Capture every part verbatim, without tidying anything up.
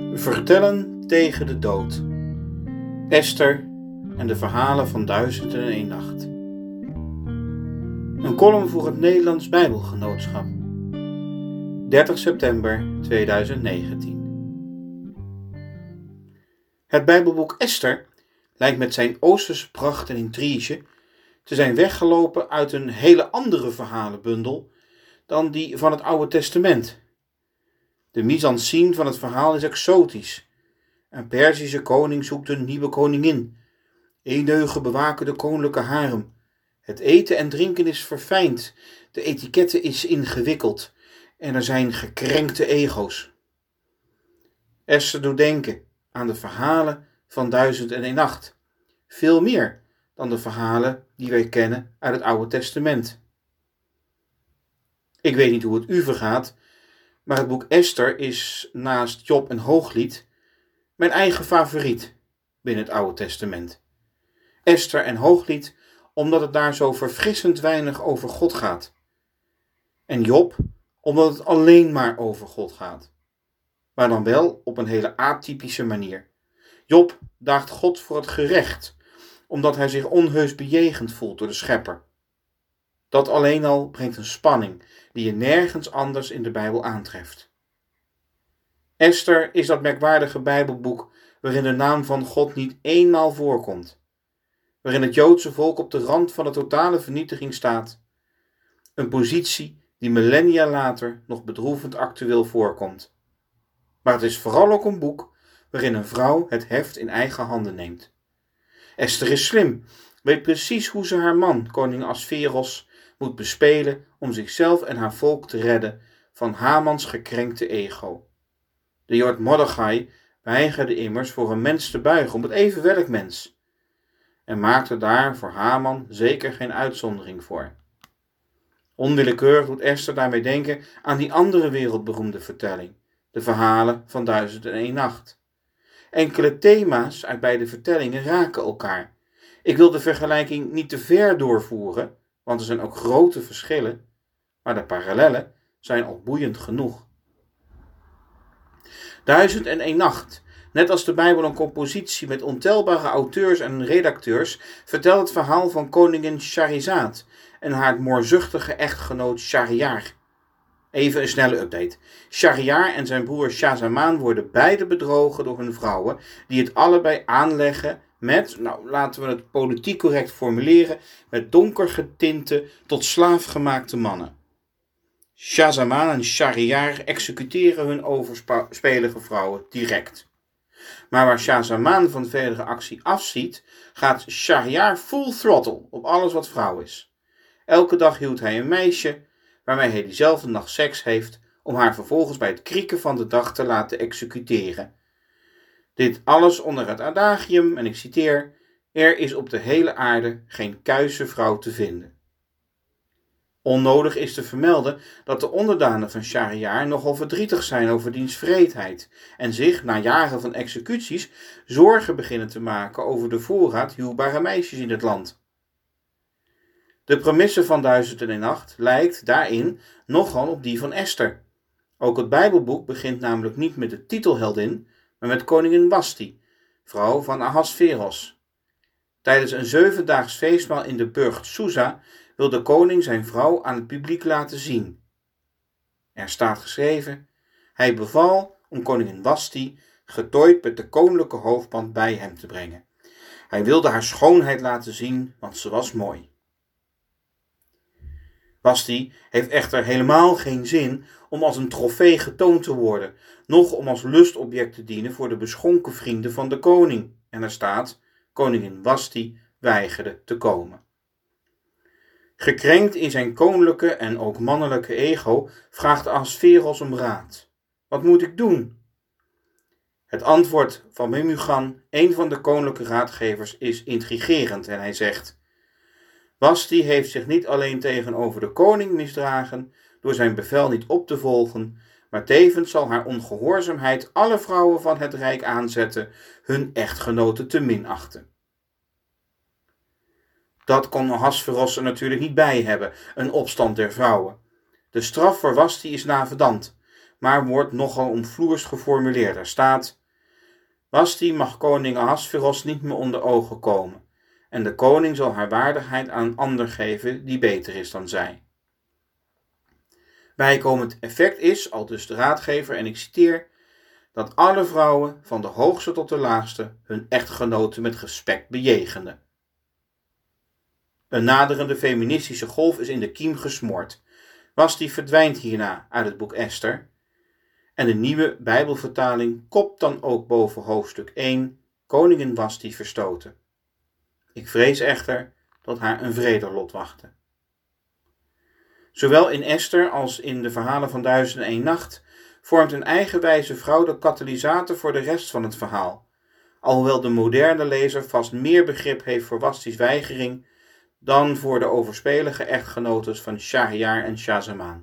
Vertellen tegen de dood. Esther en de verhalen van Duizend en één Nacht. Een column voor het Nederlands Bijbelgenootschap. dertig september tweeduizend negentien. Het Bijbelboek Esther lijkt met zijn Oosterse pracht en intrige te zijn weggelopen uit een hele andere verhalenbundel dan die van het Oude Testament. De mise-en-scène van het verhaal is exotisch. Een Perzische koning zoekt een nieuwe koningin. Eeneugen bewaken de koninklijke harem. Het eten en drinken is verfijnd. De etikette is ingewikkeld. En er zijn gekrenkte ego's. Esther doet denken aan de verhalen van Duizend en één Nacht. Veel meer dan de verhalen die wij kennen uit het Oude Testament. Ik weet niet hoe het u vergaat, maar het boek Esther is naast Job en Hooglied mijn eigen favoriet binnen het Oude Testament. Esther en Hooglied omdat het daar zo verfrissend weinig over God gaat. En Job omdat het alleen maar over God gaat. Maar dan wel op een hele atypische manier. Job daagt God voor het gerecht, omdat hij zich onheus bejegend voelt door de Schepper. Dat alleen al brengt een spanning die je nergens anders in de Bijbel aantreft. Esther is dat merkwaardige Bijbelboek waarin de naam van God niet eenmaal voorkomt. Waarin het Joodse volk op de rand van de totale vernietiging staat. Een positie die millennia later nog bedroevend actueel voorkomt. Maar het is vooral ook een boek waarin een vrouw het heft in eigen handen neemt. Esther is slim, weet precies hoe ze haar man, koning Asveros, moet bespelen om zichzelf en haar volk te redden van Hamans gekrenkte ego. De Jood Mordechai weigerde immers voor een mens te buigen om het even welk mens, en maakte daar voor Haman zeker geen uitzondering voor. Onwillekeurig doet Esther daarmee denken aan die andere wereldberoemde vertelling, de verhalen van Duizend en één Nacht. Enkele thema's uit beide vertellingen raken elkaar. Ik wil de vergelijking niet te ver doorvoeren, want er zijn ook grote verschillen, maar de parallellen zijn al boeiend genoeg. Duizend en één Nacht, net als de Bijbel een compositie met ontelbare auteurs en redacteurs, vertelt het verhaal van koningin Sharizad en haar moorzuchtige echtgenoot Shahriar. Even een snelle update. Shahriar en zijn broer Shazaman worden beide bedrogen door hun vrouwen, die het allebei aanleggen met, nou laten we het politiek correct formuleren, met donker getinte tot slaafgemaakte mannen. Shazaman en Shahriar executeren hun overspelige vrouwen direct. Maar waar Shazaman van verdere actie afziet, gaat Shahriar full throttle op alles wat vrouw is. Elke dag hield hij een meisje, waarmee hij diezelfde nacht seks heeft, om haar vervolgens bij het krieken van de dag te laten executeren. Dit alles onder het adagium, en ik citeer, er is op de hele aarde geen kuise vrouw te vinden. Onnodig is te vermelden dat de onderdanen van Shahriar nogal verdrietig zijn over diens wreedheid en zich, na jaren van executies, zorgen beginnen te maken over de voorraad huwbare meisjes in het land. De premisse van Duizend en één Nacht lijkt daarin nogal op die van Esther. Ook het Bijbelboek begint namelijk niet met de titelheldin, maar met koningin Wasti, vrouw van Ahasveros. Tijdens een zevendaags feestmaal in de burcht Susa wil de koning zijn vrouw aan het publiek laten zien. Er staat geschreven, hij beval om koningin Wasti getooid met de koninklijke hoofdband bij hem te brengen. Hij wilde haar schoonheid laten zien, want ze was mooi. Wasti heeft echter helemaal geen zin om als een trofee getoond te worden, noch om als lustobject te dienen voor de beschonken vrienden van de koning. En er staat, koningin Wasti weigerde te komen. Gekrenkt in zijn koninklijke en ook mannelijke ego vraagt Ahasveros om raad. Wat moet ik doen? Het antwoord van Memucan, een van de koninklijke raadgevers, is intrigerend en hij zegt: Wasti heeft zich niet alleen tegenover de koning misdragen door zijn bevel niet op te volgen, maar tevens zal haar ongehoorzaamheid alle vrouwen van het rijk aanzetten hun echtgenoten te minachten. Dat kon Ahasveros er natuurlijk niet bij hebben, een opstand der vrouwen. De straf voor Wasti is navedant, maar wordt nogal omvloers geformuleerd. Er staat: Wasti mag koning Ahasveros niet meer onder ogen komen, en de koning zal haar waardigheid aan een ander geven die beter is dan zij. Bijkomend effect is, aldus de raadgever, en ik citeer, dat alle vrouwen, van de hoogste tot de laagste, hun echtgenoten met respect bejegenen. Een naderende feministische golf is in de kiem gesmoord. Wasti verdwijnt hierna uit het boek Esther. En de nieuwe Bijbelvertaling kopt dan ook boven hoofdstuk één, koningin Wasti verstoten. Ik vrees echter dat haar een vreder lot wachtte. Zowel in Esther als in de verhalen van Duizend en één Nacht vormt een eigenwijze vrouw de katalysator voor de rest van het verhaal, alhoewel de moderne lezer vast meer begrip heeft voor Wasti's weigering dan voor de overspelige echtgenotes van Shahryar en Shahzaman.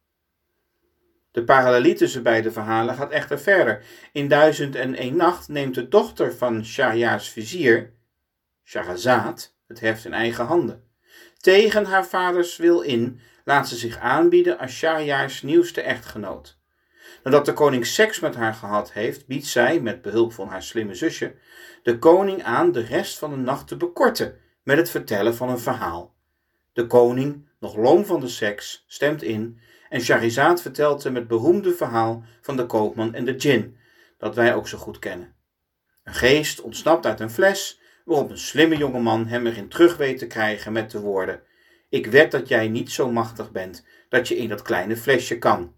De parallelie tussen beide verhalen gaat echter verder. In Duizend en één Nacht neemt de dochter van Shahryars vizier, Shahrazad, het heft in eigen handen. Tegen haar vaders wil in laat ze zich aanbieden als Shahryars nieuwste echtgenoot. Nadat de koning seks met haar gehad heeft, biedt zij, met behulp van haar slimme zusje, de koning aan de rest van de nacht te bekorten met het vertellen van een verhaal. De koning, nog loom van de seks, stemt in en Shahrazad vertelt hem het beroemde verhaal van de koopman en de djinn, dat wij ook zo goed kennen. Een geest ontsnapt uit een fles, waarop een slimme jongeman hem erin terug weet te krijgen met de woorden: ik wed dat jij niet zo machtig bent dat je in dat kleine flesje kan.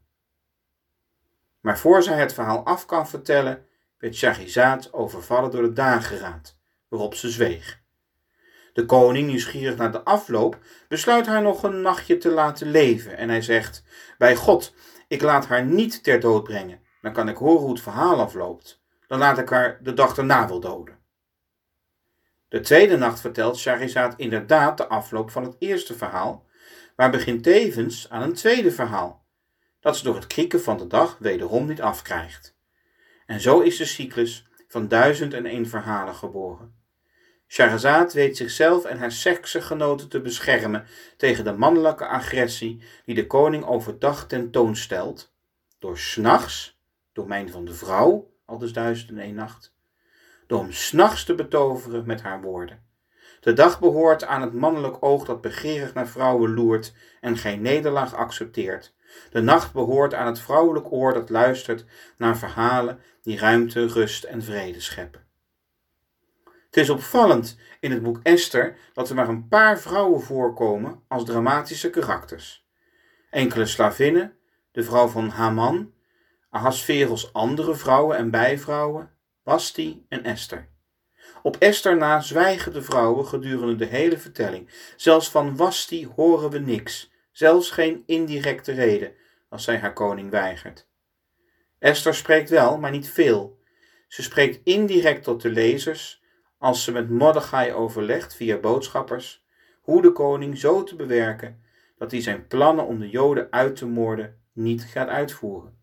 Maar voor zij het verhaal af kan vertellen, werd Shahrazad overvallen door de dageraad, waarop ze zweeg. De koning, nieuwsgierig naar de afloop, besluit haar nog een nachtje te laten leven en hij zegt: bij God, ik laat haar niet ter dood brengen, dan kan ik horen hoe het verhaal afloopt. Dan laat ik haar de dag erna wel doden. De tweede nacht vertelt Shahrazad inderdaad de afloop van het eerste verhaal, maar begint tevens aan een tweede verhaal, dat ze door het krieken van de dag wederom niet afkrijgt. En zo is de cyclus van duizend en één verhalen geboren. Shahrazad weet zichzelf en haar seksgenoten te beschermen tegen de mannelijke agressie die de koning overdag tentoonstelt, door 's nachts, domein van de vrouw, aldus Duizend en één Nacht, door hem 's nachts te betoveren met haar woorden. De dag behoort aan het mannelijk oog dat begeerig naar vrouwen loert en geen nederlaag accepteert. De nacht behoort aan het vrouwelijk oor dat luistert naar verhalen die ruimte, rust en vrede scheppen. Het is opvallend in het boek Esther dat er maar een paar vrouwen voorkomen als dramatische karakters. Enkele slavinnen, de vrouw van Haman, Ahasveros andere vrouwen en bijvrouwen, Wasti en Esther. Op Esther na zwijgen de vrouwen gedurende de hele vertelling. Zelfs van Wasti horen we niks, zelfs geen indirecte reden als zij haar koning weigert. Esther spreekt wel, maar niet veel. Ze spreekt indirect tot de lezers als ze met Mordechai overlegt via boodschappers hoe de koning zo te bewerken dat hij zijn plannen om de Joden uit te moorden niet gaat uitvoeren.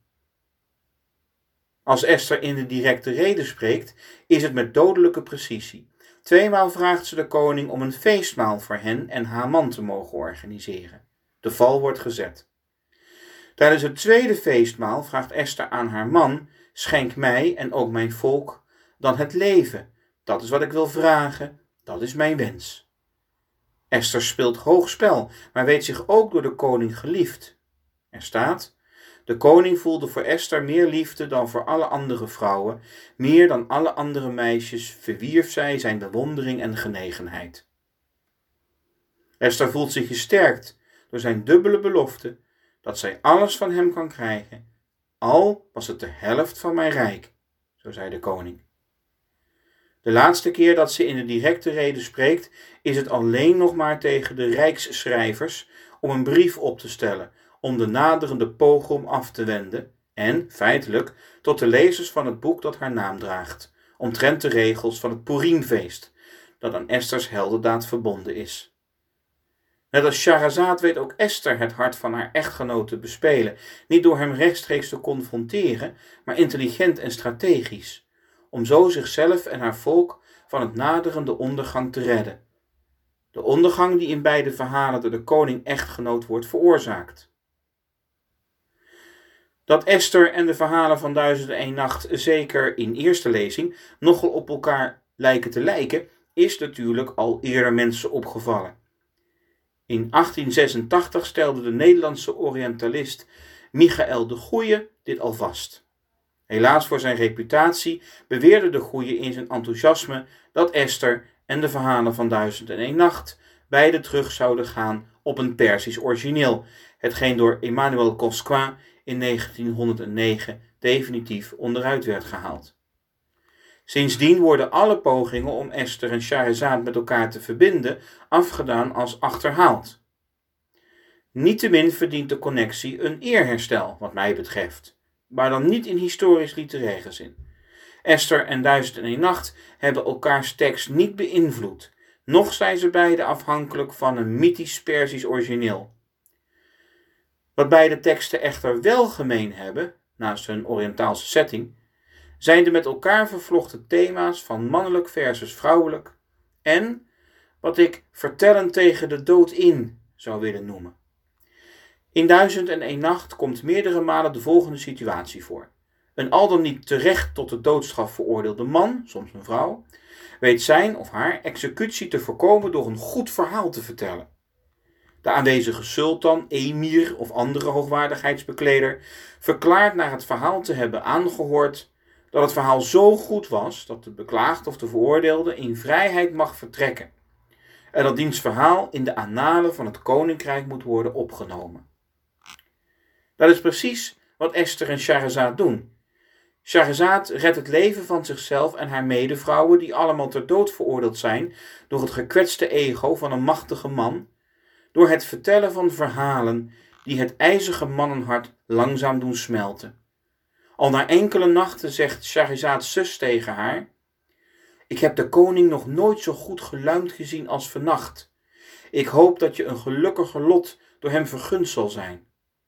Als Esther in de directe rede spreekt, is het met dodelijke precisie. Tweemaal vraagt ze de koning om een feestmaal voor hen en Haman te mogen organiseren. De val wordt gezet. Tijdens het tweede feestmaal vraagt Esther aan haar man: schenk mij en ook mijn volk dan het leven. Dat is wat ik wil vragen, dat is mijn wens. Esther speelt hoog spel, maar weet zich ook door de koning geliefd. Er staat: de koning voelde voor Esther meer liefde dan voor alle andere vrouwen, meer dan alle andere meisjes verwierf zij zijn bewondering en genegenheid. Esther voelt zich gesterkt door zijn dubbele belofte dat zij alles van hem kan krijgen, al was het de helft van mijn rijk, zo zei de koning. De laatste keer dat ze in de directe rede spreekt, is het alleen nog maar tegen de rijksschrijvers om een brief op te stellen, om de naderende pogrom af te wenden en, feitelijk, tot de lezers van het boek dat haar naam draagt, omtrent de regels van het Purimfeest, dat aan Esters heldendaad verbonden is. Net als Shahrazad weet ook Esther het hart van haar echtgenoot te bespelen, niet door hem rechtstreeks te confronteren, maar intelligent en strategisch, om zo zichzelf en haar volk van het naderende ondergang te redden. De ondergang die in beide verhalen door de koning echtgenoot wordt veroorzaakt. Dat Esther en de verhalen van Duizend en één Nacht zeker in eerste lezing nogal op elkaar lijken te lijken, is natuurlijk al eerder mensen opgevallen. In achttien zesentachtig stelde de Nederlandse orientalist Michael de Goeie dit al vast. Helaas voor zijn reputatie beweerde de Goeie in zijn enthousiasme dat Esther en de verhalen van Duizend en één Nacht beide terug zouden gaan op een Persisch origineel, hetgeen door Emmanuel Cosquin in negentienhonderdnegen definitief onderuit werd gehaald. Sindsdien worden alle pogingen om Esther en Schaherezade met elkaar te verbinden afgedaan als achterhaald. Niettemin verdient de connectie een eerherstel, wat mij betreft, maar dan niet in historisch-literaire zin. Esther en Duizend en één Nacht hebben elkaars tekst niet beïnvloed, noch zijn ze beide afhankelijk van een mythisch Persisch origineel. Wat beide teksten echter wel gemeen hebben, naast hun Oriëntaalse setting, zijn de met elkaar vervlochten thema's van mannelijk versus vrouwelijk en wat ik vertellen tegen de dood in zou willen noemen. In Duizend en één Nacht komt meerdere malen de volgende situatie voor. Een al dan niet terecht tot de doodstraf veroordeelde man, soms een vrouw, weet zijn of haar executie te voorkomen door een goed verhaal te vertellen. De aanwezige sultan, emir of andere hoogwaardigheidsbekleder verklaart na het verhaal te hebben aangehoord dat het verhaal zo goed was dat de beklaagde of de veroordeelde in vrijheid mag vertrekken en dat diens verhaal in de annalen van het koninkrijk moet worden opgenomen. Dat is precies wat Esther en Schaherezade doen. Schaherezade redt het leven van zichzelf en haar medevrouwen die allemaal ter dood veroordeeld zijn door het gekwetste ego van een machtige man, door het vertellen van verhalen die het ijzige mannenhart langzaam doen smelten. Al na enkele nachten zegt Schaherezade's zus tegen haar: ik heb de koning nog nooit zo goed geluimd gezien als vannacht. Ik hoop dat je een gelukkiger lot door hem vergund zal zijn.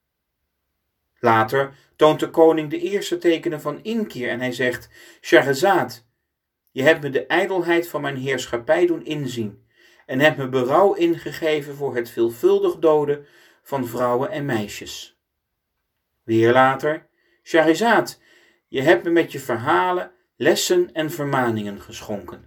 Later toont de koning de eerste tekenen van inkeer en hij zegt: Schaherezade, je hebt me de ijdelheid van mijn heerschappij doen inzien en hebt me berouw ingegeven voor het veelvuldig doden van vrouwen en meisjes. Weer later: Schaherezade, je hebt me met je verhalen lessen en vermaningen geschonken.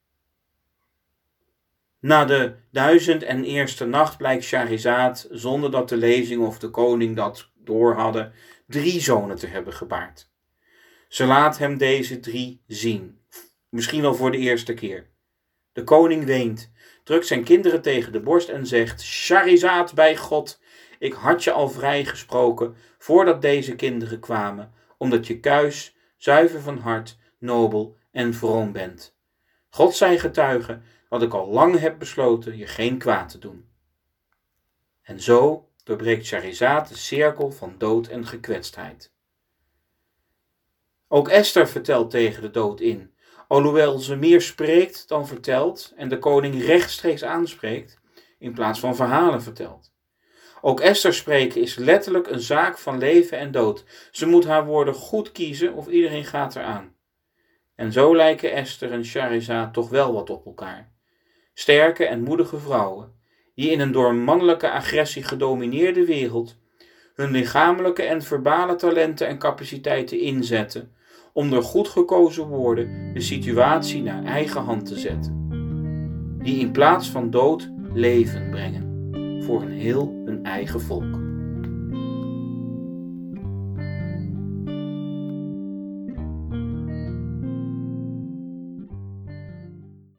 Na de duizend en eerste nacht blijkt Schaherezade, zonder dat de lezing of de koning dat door hadden, drie zonen te hebben gebaard. Ze laat hem deze drie zien, misschien wel voor de eerste keer. De koning weent, drukt zijn kinderen tegen de borst en zegt: Schaherezade, bij God, ik had je al vrijgesproken voordat deze kinderen kwamen, omdat je kuis, zuiver van hart, nobel en vroom bent. God zij getuige dat ik al lang heb besloten je geen kwaad te doen. En zo doorbreekt Schaherezade de cirkel van dood en gekwetstheid. Ook Esther vertelt tegen de dood in, alhoewel ze meer spreekt dan vertelt en de koning rechtstreeks aanspreekt in plaats van verhalen vertelt. Ook Esther spreken is letterlijk een zaak van leven en dood. Ze moet haar woorden goed kiezen of iedereen gaat eraan. En zo lijken Esther en Schaherezade toch wel wat op elkaar. Sterke en moedige vrouwen, die in een door mannelijke agressie gedomineerde wereld hun lichamelijke en verbale talenten en capaciteiten inzetten om door goed gekozen woorden de situatie naar eigen hand te zetten. Die in plaats van dood leven brengen voor een heel hun eigen volk.